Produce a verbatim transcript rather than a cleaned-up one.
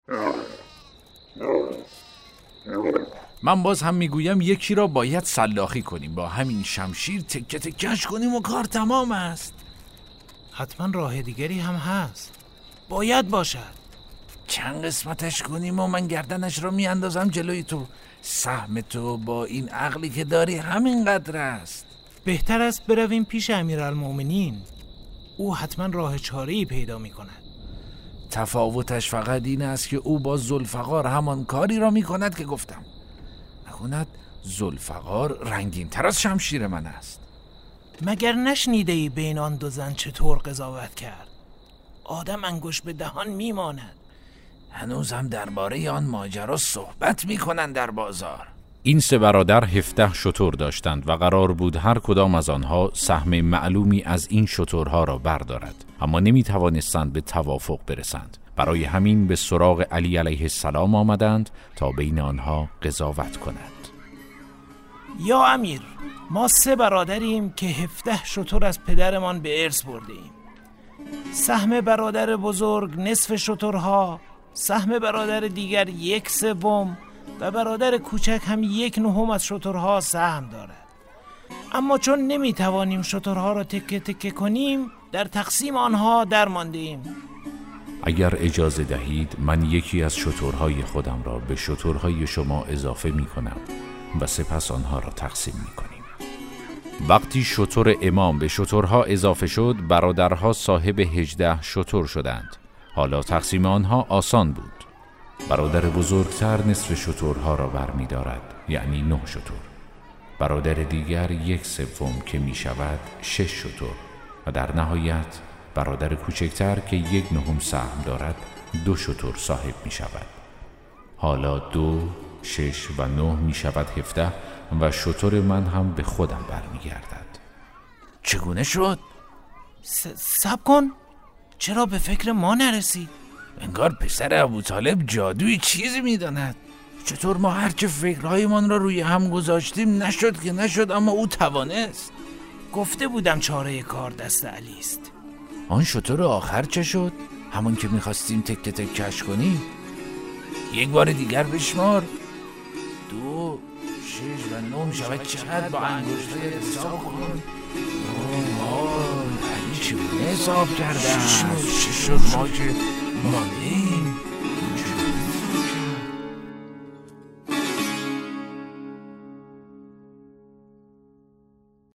من باز هم میگویم یکی را باید سلاخی کنیم، با همین شمشیر تکه تکش کنیم و کار تمام است. حتما راه دیگری هم هست، باید باشد. چند قسمتش کنیم و من گردنش را میاندازم جلوی تو. سهم تو با این عقلی که داری همین قدر است. بهتر است برویم پیش امیرالمومنین، او حتما راه چاره‌ای پیدا میکند. تفاوتش فقط این است که او با ذوالفقار همان کاری را میکند که گفتم. نکند ذوالفقار رنگین تر از شمشیر من است. مگر نشنیده ای بین آن دو زن چطور قضاوت کرد؟ آدم انگوش به دهان میماند. هنوز هم درباره آن ماجرا صحبت میکنند در بازار. این سه برادر هفده شتر داشتند و قرار بود هر کدام از آنها سهم معلومی از این شترها را بردارد، اما نمی توانستند به توافق برسند. برای همین به سراغ علی علیه السلام آمدند تا بین آنها قضاوت کنند. یا امیر، ما سه برادریم که هفده شتر از پدرمان به ارث بردیم. سهم برادر بزرگ نصف شترها، سهم برادر دیگر یک سوم و برادر کوچک هم یک نهم از شترها سهم دارد. اما چون نمیتوانیم شترها را تکه تکه کنیم، در تقسیم آنها درمانده ایم. اگر اجازه دهید من یکی از شترهای خودم را به شترهای شما اضافه می کنم و سپس آنها را تقسیم می کنیم. وقتی شتر امام به شترها اضافه شد، برادرها صاحب هجده شتر شدند. حالا تقسیم آنها آسان بود. برادر بزرگتر نصف شترها را برمی دارد، یعنی نه شتر. برادر دیگر یک سوم که می شود شش شتر و در نهایت برادر کوچکتر که یک نهم سهم دارد دو شتر صاحب می شود. حالا دو، شش و نه می شود هفده و شتر من هم به خودم برمی گردد. چگونه شد؟ صبر کن، چرا به فکر ما نرسید؟ انگار پسر ابوطالب جادوی چیزی میداند. چطور ما هرچه فکرهایمان را روی هم گذاشتیم نشد که نشد، اما او توانست. گفته بودم چاره کار دست علی است. آن شتر آخر چه شد؟ همون که میخواستیم تک تکش کنیم. یک بار دیگر بشمار. دو، شش و نه شود چقدر با انگشتای حساب کن. آه علی چگونه حساب کردن؟ چی شد ما که مانیم؟